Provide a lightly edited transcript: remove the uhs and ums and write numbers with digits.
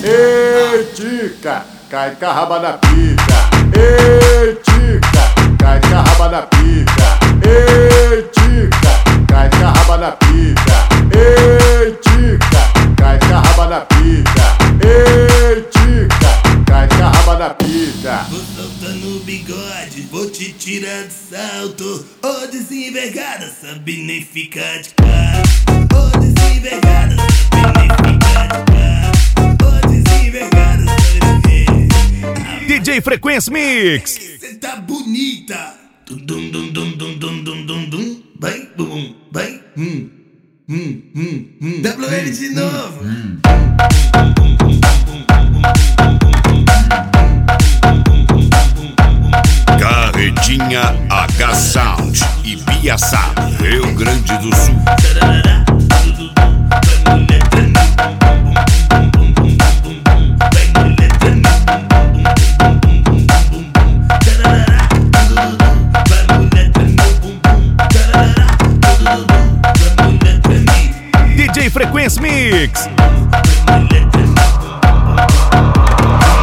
Ei, tica, cai com a raba na pica. Ei, tica, cai com a raba na pica. Ei, tica, cai com a raba na pica. Ei, tica, cai com a raba na pica. Ei, tica, cai com a raba na pica. Vou soltando o bigode, vou te tirar de salto. Ô desenvergada, sabe nem ficar de cara. Ô desenvergada, sabe nem ficar de cara. Ô desenvergada, sabe nem. DJ Frequência Mix. Cê tá bonita. Dum dum dum dum dum dum dum dum dum. Vai, bum, vai. WL de novo. Carretinha H Sound e Biaçá, Rio Grande do Sul. DJ Frequência Mix.